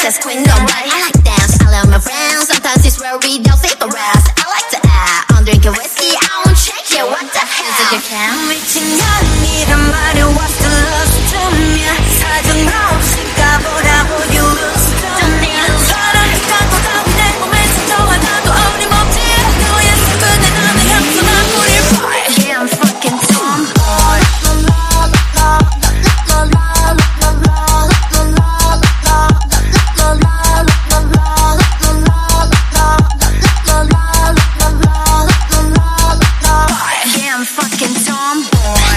princess, queen, nobody. I like dance, I love my friends. Sometimes it's where we don't sleep or rest. I like to act, I'm drinking whiskey, I won't check you, what the hell? You can't reach in your need a money, what's the love to me? 사정 없을까 보라고 you lose to me. 사랑이가 걷어내 몸에 스쳐와 나도 어림없지. 너의 수근에 나는 향수만 뿌릴 boy. Yeah, I'm fucking tomboy. Yeah, I'm fucking tomboy.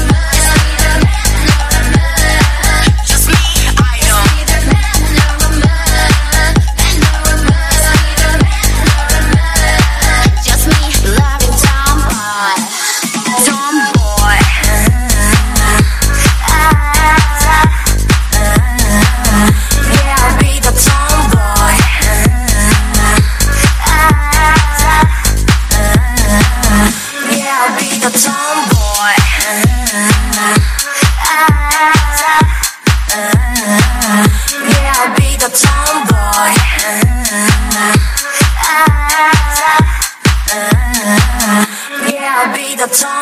Just me, I know. Just me, loving tomboy. Tomboy. Yeah, I'll be the tomboy. Yeah, I'll be the tomboy. Yeah, I'll be the tomboy. Yeah, I'll be the tomboy.